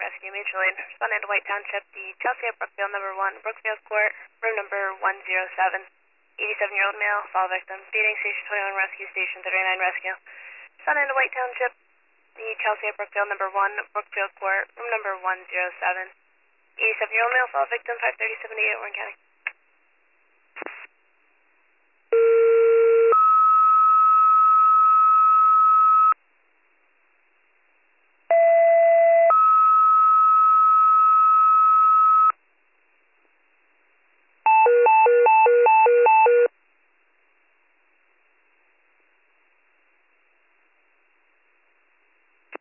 Rescue Mutual Aid. Responding to White Township, the Chelsea at Brookfield number 1, Brookfield Court, room number 107. 87-year-old male, fall victim, beating Station 21 Rescue, Station 39 Rescue. Responding to White Township, the Chelsea at Brookfield number 1, Brookfield Court, room number 107. 87-year-old male, fall victim, 537 to 8 Warren County.